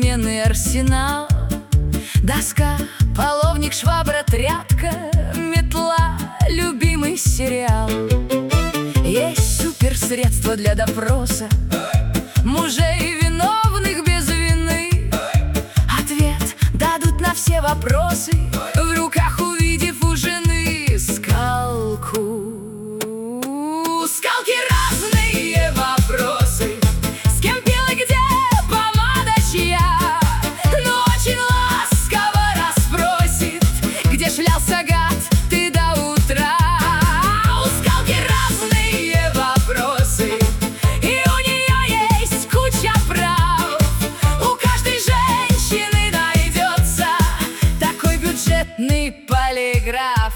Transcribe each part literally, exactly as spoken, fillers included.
современный арсенал. Доска, половник, швабра, тряпка, метла, любимый сериал. Есть суперсредства для допроса мужей, виновных без вины. Ответ дадут на все вопросы, в руках увидев у жены скалку. Скалки разные вопросы: с кем пил и где, помада чья. Но очень ласково расспросит, где шлялся гад ты до утра. У скалки разные вопросы, и у нее есть куча прав. У каждой женщины найдется такой бюджетный полиграф.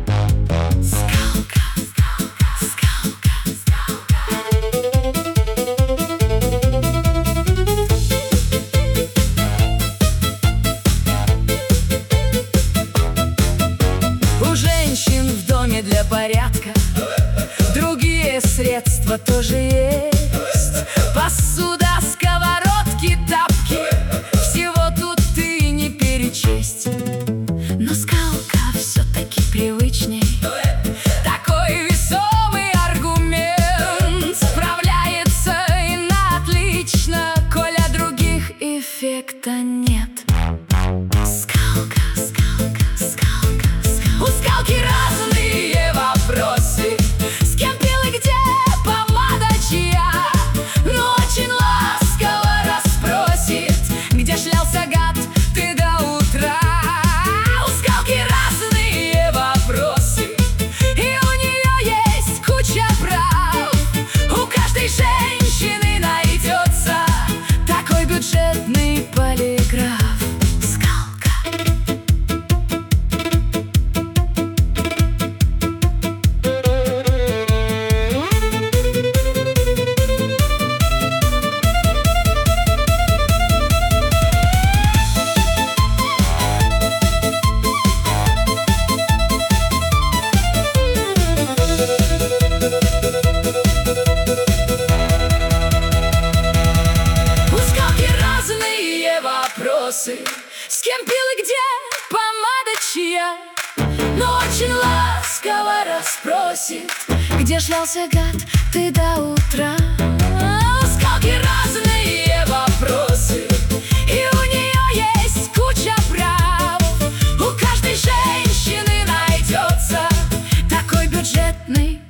В доме для порядка другие средства тоже есть. Посуда, сковородки, тапки, всего тут ты не перечесть. Но скалка все-таки привычней. Такой весомый аргумент справляется и на отлично, коль от других эффекта нет. Скалка, скалка, скалка, скалка. У скалки разные вопросы: с кем пил и где, помада чья. Но очень ласково расспросит, где шлялся гад ты до утра. У скалки разные вопросы, и у нее есть куча прав. У каждой женщины найдется такой бюджетный полиграф. С кем пил и где, помада чья. Но очень ласково расспросит, где шлялся гад ты до утра. У скалки разные вопросы, и у нее есть куча прав. У каждой женщины найдется такой бюджетный